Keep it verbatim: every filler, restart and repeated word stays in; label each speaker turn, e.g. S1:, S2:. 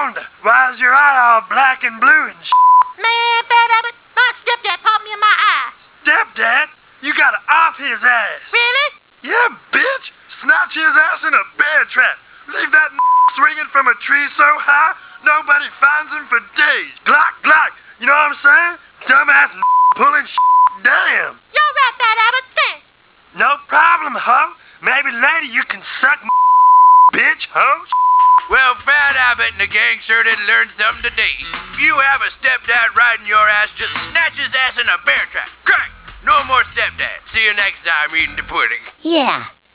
S1: wonder, why is your eye all black and blue and sh**?
S2: Man, Fat Abbott, my stepdad popped me in my eye.
S1: Stepdad? You gotta off his ass.
S2: Really?
S1: Yeah, bitch. Snatch his ass in a bear trap. Leave that swinging from a tree so high, nobody finds him for days. Glock, glock. You know what I'm saying? Dumbass pulling sh**. Damn.
S2: You're right, Fat Abbott. Thanks.
S1: No problem, ho. Maybe later you can suck my bitch, ho.
S3: Well, Fat Abbott and the gang sure did learn something today. If you have a stepdad riding your ass, just snatch his ass in a bear trap. Crack! No more stepdad. See you next time eating the pudding.
S2: Yeah.